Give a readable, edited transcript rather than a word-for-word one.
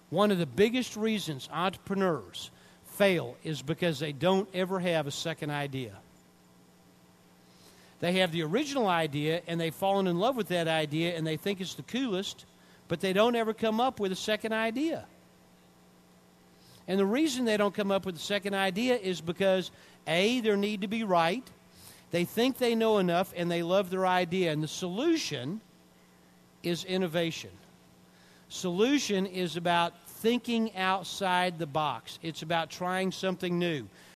One of the biggest reasons entrepreneurs fail is because they don't ever have a second idea. They have the original idea, and they've fallen in love with that idea, and they think it's the coolest, but they don't ever come up with a second idea. And the reason they don't come up with a second idea is because, A, their need to be right, they think they know enough, and they love their idea. And the solution is innovation. Solution is about thinking outside the box. It's about trying something new.